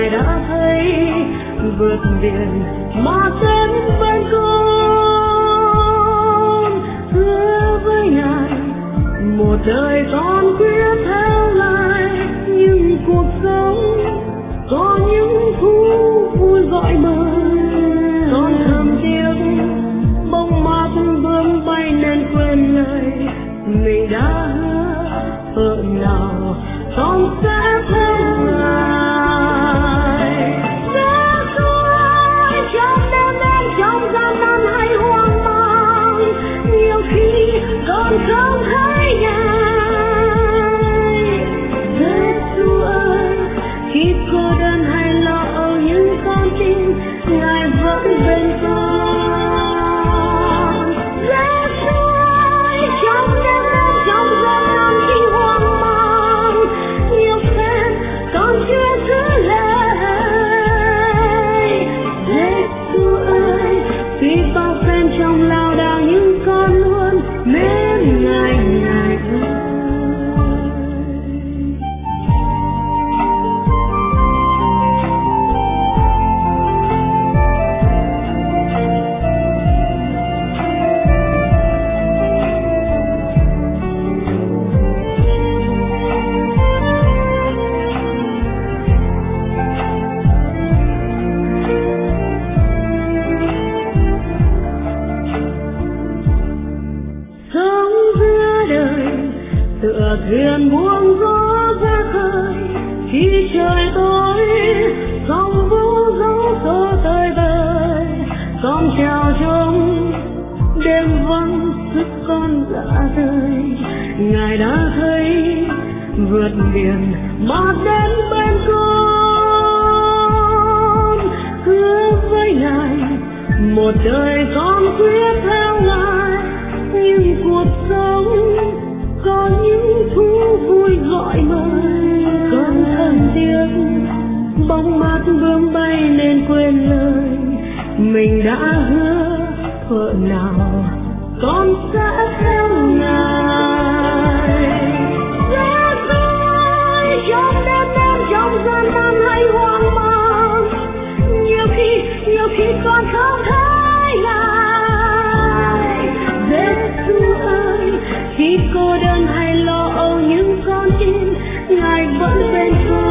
Ngài đã thấy vượt biển mà đến bên con, hứa với Ngài một đời con quyết theo Ngài, nhưng cuộc sống có những thú vui gọi mời, con thầm tiếc bóng mát bướm bay nên quên lời mình đã hứa, phận nào con sẽ theo Ngài. Giê-xu ơi, trong đêm đen trong gian nan hay hoang mang, nhiều khi con không thấy Ngài. Giê-xu ơi, khi cô đơn hay lo âu nhưng con tin Ngài vẫn bên con. Giê-xu ơi, trong đêm đen trong gian nan khi hoang mang, nhiều phen con chưa giữ lời. Giê-xu ơi, tuy bao phen trong lao đao nhưng con luôn mến Ngài, Ngài ơi. Sống giữa đời tựa thuyền buông gió ra khơi, khi trời tối sóng vỗ gió xô tơi bời, con chèo trống đêm vắng sức con đã rơi. Ngài đã thấy vượt biển mà đến bên con, hứa với Ngài một đời con quyết theo Ngài, nhưng cuộc sống có những thú vui gọi mời, con thân tiếc bóng mát bướm bay nên quên lời mình đã hứa, phận nào con sẽ theo Ngài. Giê-xu ơi, trong đêm đen trong gian nan hay hoang mang, nhiều khi con không thấy Ngài. Giê-xu ơi, khi cô đơn hay lo âu nhưng con tin Ngài vẫn bên con.